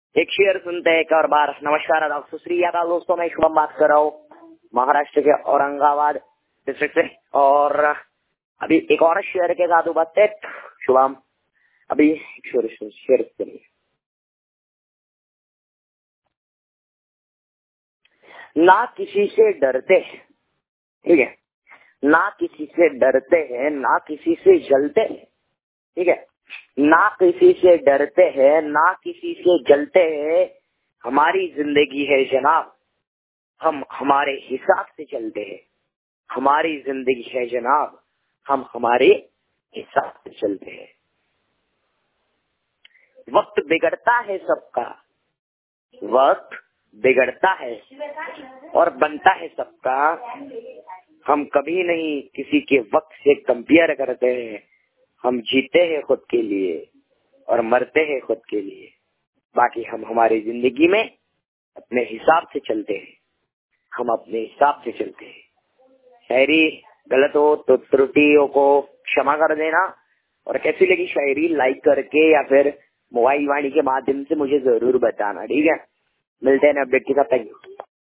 एक शेर सुनते हैं एक और बार। नमस्कार, आदाब, सत श्री अकाल दोस्तों, मैं शुभम बात कर रहा हूँ महाराष्ट्र के औरंगाबाद डिस्ट्रिक्ट से। और अभी एक और शेर के साथ उपस्थित शुभम। अभी शेर करिए। ना किसी से डरते हैं, ठीक है, ना किसी से डरते हैं, ना किसी से जलते हैं, ठीक है, ना किसी से डरते हैं, ना किसी से जलते हैं। हमारी जिंदगी है जनाब, हम हमारे हिसाब से चलते हैं। हमारी जिंदगी है जनाब, हम हमारे हिसाब से चलते हैं। वक्त बिगड़ता है सबका, वक्त बिगड़ता है और बनता है सबका। हम कभी नहीं किसी के वक्त से कंपेयर करते हैं। हम जीते हैं खुद के लिए और मरते हैं खुद के लिए। बाकी हम हमारी जिंदगी में अपने हिसाब से चलते हैं। हम अपने हिसाब से चलते हैं। शायरी गलत हो तो त्रुटियों को क्षमा कर देना। और कैसी लगी शायरी लाइक करके या फिर मोबाइल वाणी के माध्यम से मुझे जरूर बताना, ठीक है। मिलते हैं अपडेट के साथ। Thank you.